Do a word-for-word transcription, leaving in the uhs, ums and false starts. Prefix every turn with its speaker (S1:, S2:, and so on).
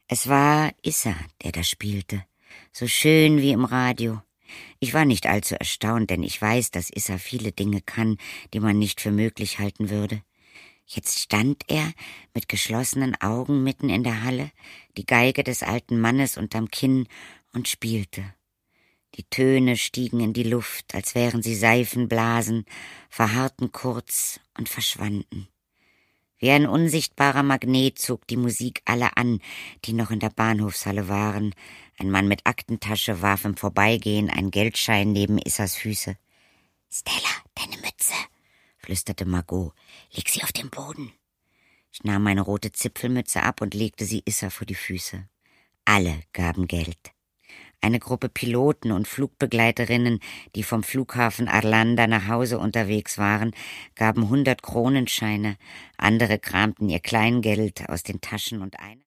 S1: Es war Issa, der da spielte, so schön wie im Radio. Ich war nicht allzu erstaunt, denn ich weiß, dass Issa viele Dinge kann, die man nicht für möglich halten würde. Jetzt stand er mit geschlossenen Augen mitten in der Halle, die Geige des alten Mannes unterm Kinn, und spielte. Die Töne stiegen in die Luft, als wären sie Seifenblasen, verharrten kurz und verschwanden. Wie ein unsichtbarer Magnet zog die Musik alle an, die noch in der Bahnhofshalle waren. Ein Mann mit Aktentasche warf im Vorbeigehen einen Geldschein neben Issas Füße. »Stella, deine Mütze«, flüsterte Margot. »Leg sie auf den Boden.« Ich nahm meine rote Zipfelmütze ab und legte sie Issa vor die Füße. Alle gaben Geld. Eine Gruppe Piloten und Flugbegleiterinnen, die vom Flughafen Arlanda nach Hause unterwegs waren, gaben hundert Kronenscheine, andere kramten ihr Kleingeld aus den Taschen und eine